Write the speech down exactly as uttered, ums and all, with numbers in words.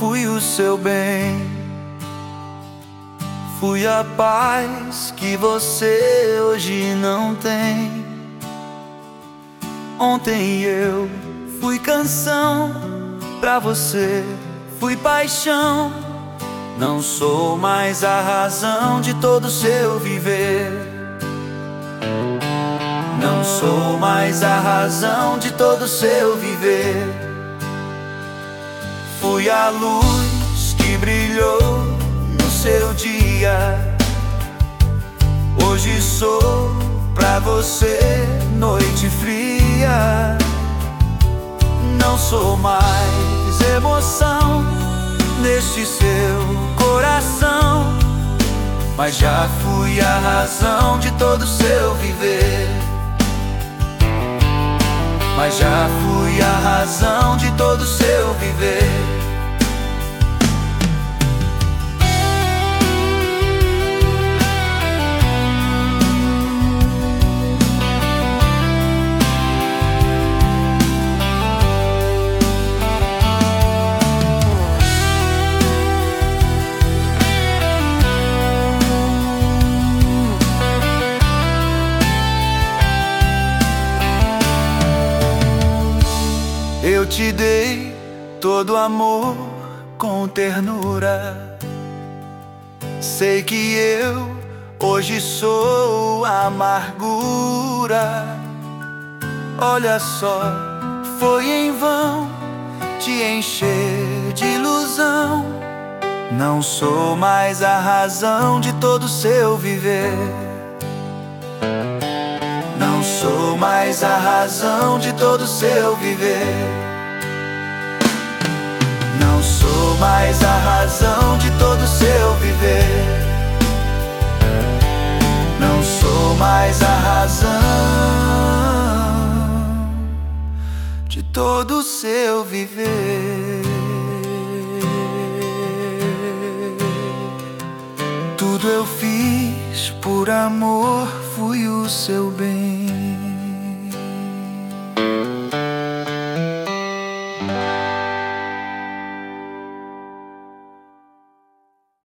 fui o seu bem. Fui a paz que você hoje não tem. Ontem eu fui canção pra você, fui paixão. Não sou mais a razão de todo o seu viver. Não sou mais a razão de todo o seu viver. Fui a luz que brilhou no seu dia. Hoje sou pra você noite fria. Não sou mais emoção neste seu coração, mas já fui a razão de todo o seu viver. Mas já fui a razão de todo o seu viver. Eu te dei todo amor com ternura. Sei que eu hoje sou a amargura. Olha só, foi em vão te encher de ilusão. Não sou mais a razão de todo o seu viver. Não sou mais a razão de todo o seu viver. Não sou mais a razão de todo o seu viver. Não sou mais a razão de todo o seu viver. Tudo eu fiz por amor, fui o seu bem.